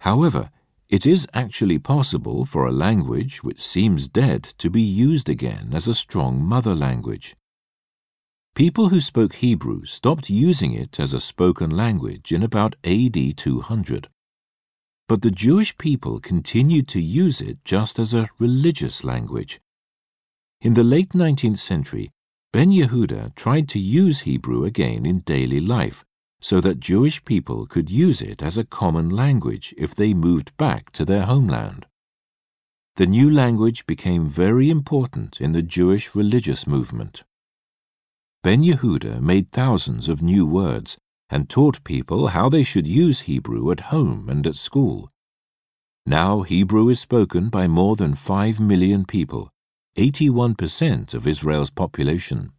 However, it is actually possible for a language which seems dead to be used again as a strong mother language. People who spoke Hebrew stopped using it as a spoken language in about AD 200. But the Jewish people continued to use it just as a religious language. In the late 19th century, Ben Yehuda tried to use Hebrew again in daily life so that Jewish people could use it as a common language if they moved back to their homeland. The new language became very important in the Jewish religious movement. Ben Yehuda made thousands of new words and taught people how they should use Hebrew at home and at school. Now Hebrew is spoken by more than 5 million people, 81% of Israel's population.